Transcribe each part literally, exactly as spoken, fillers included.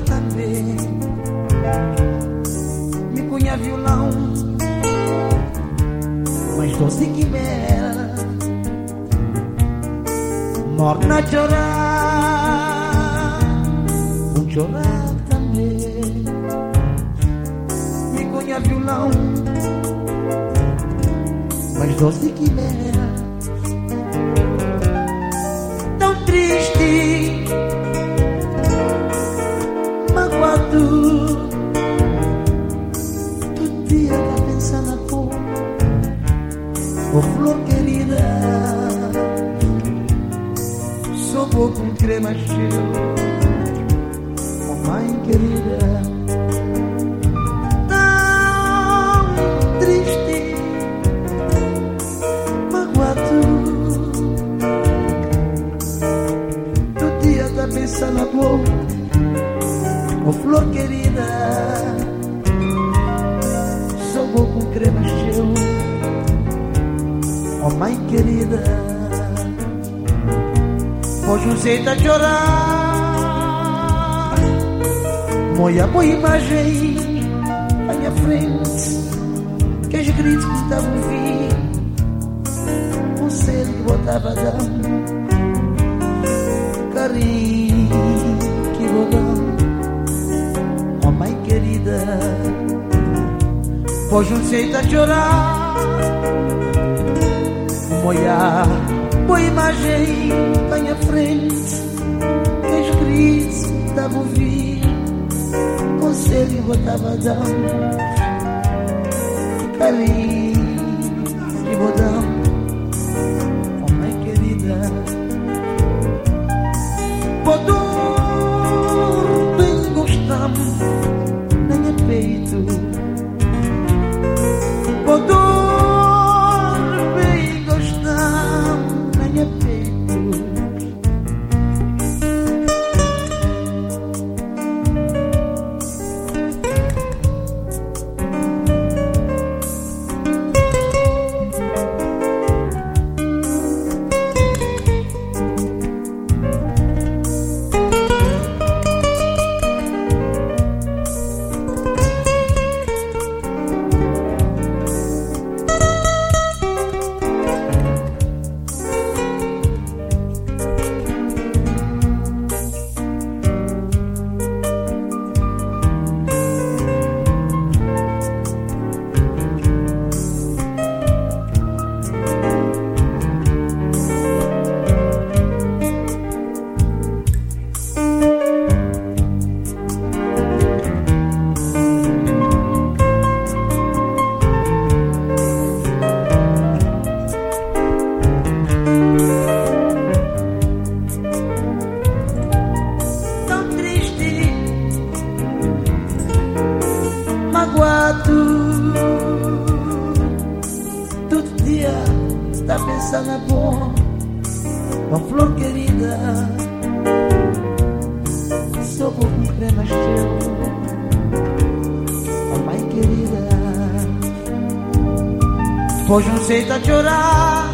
também. Me cunha violão, mas doce que bela, morna a chorar, vou chorar também. Me cunha violão, mas doce que bela, tão triste, magoado. Todo dia tá pensando na cor, oh flor querida, sou boa com crema cheia, oh mãe querida, tão triste, magoado. Todo dia tá pensando na cor, oh flor querida, sou boa com crema cheia, oh mãe querida. Hoje um jeito a chorar, moia boa imagem à minha frente, que os gritos que estavam ouvindo, um ser que botava dando, carinho que vou dando, oh mãe querida. Hoje um jeito a chorar, moia boa imagem à minha frente, que os gritos estavam ouvindo, conselho que botava dando, carinho que vou dando, oh mãe querida. Podor bem gostamos na minha peito, podor bem gostamos na minha peito. Todo dia tá pensando na boa, uma flor querida, sou boa com crema cheia, oh mãe querida. Hoje não sei tá chorar,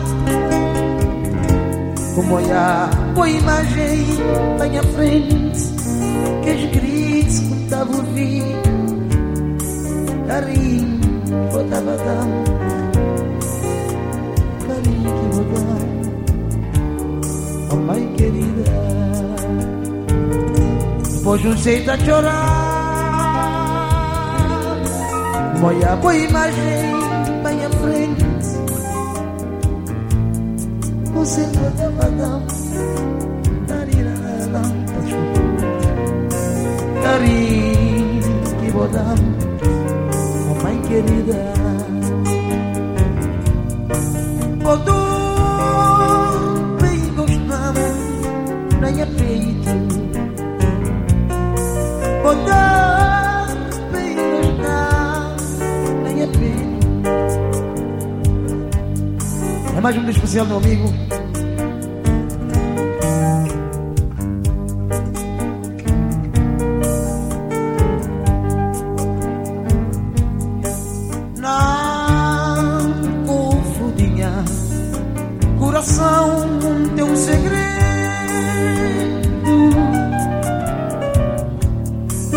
como olhar boa imagem à minha frente, que os gritos que tava ouvindo, carinho que eu tava dando, carinho que vou dar, oh mãe querida. Hoje um jeito a chorar, moia boa imagem à minha frente, você não tava dando, carinho que vou dar, mãe querida. Podor bem gostamos na minha peito, podor bem gostamos na minha peito. É mais um dia especial, meu amigo. Coração tem um segredo,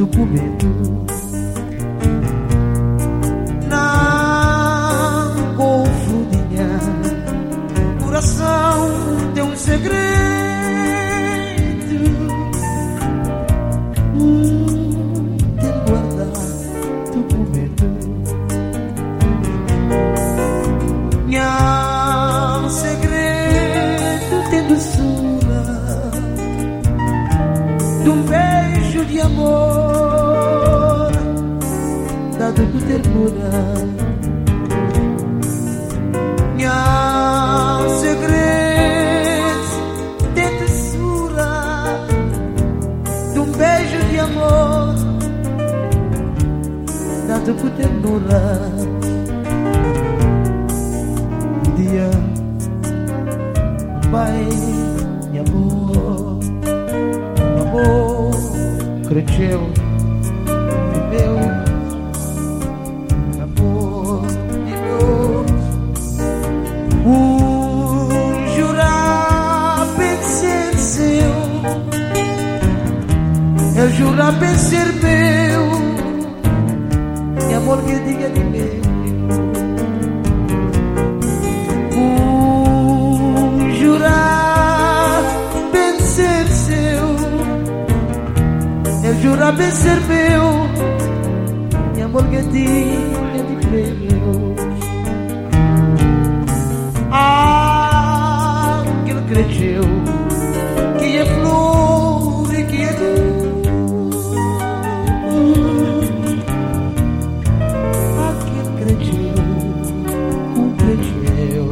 documento. Não confundinha, coração tem um segredo. Hum, tem guardar documento. Minha segredo tem doçura de um beijo de amor dado com ternura. Minha segredo tem doçura de um beijo de amor dado com ternura. Um dia vai, meu amor, meu amor cresceu, meu amor de novo. Um jurar vencer seu, eu jurar vencer meu, meu amor que diga de meu. Jura vencer meu, meu amor que tinha de meu. Ah, que ele cresceu, que é flor e que é luz. Ah, que ele cresceu, um cresceu.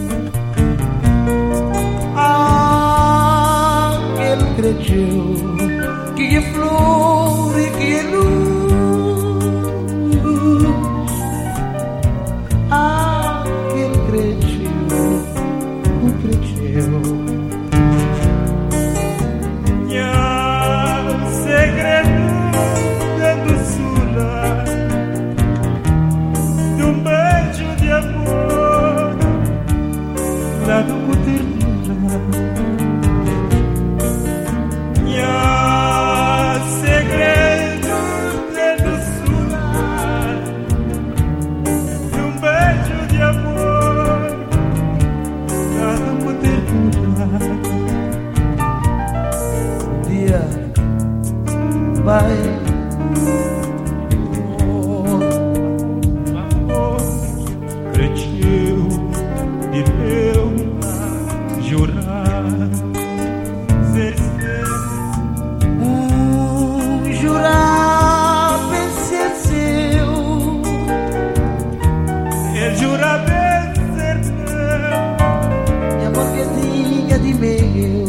Ah, que ele cresceu, que é flor e que é luz. Ah, que ele cresceu, o cresceu. Minha segredo é doçura de um beijo de amor dado com ternura. Minha vai, amor, amor, cresceu de meu jurar ser seu. Um jurar vencer seu, eu jurar vencer meu, minha amor que diga de meu.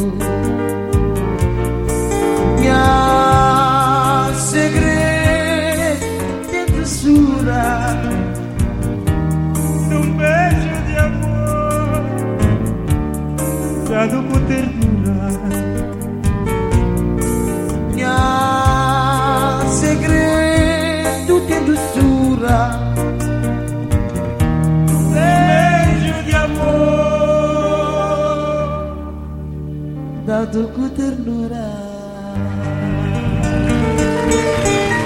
Minha segredo tem doçura de um beijo de amor dado com ternura. Minha segredo tem doçura de um beijo de amor dado com ternura.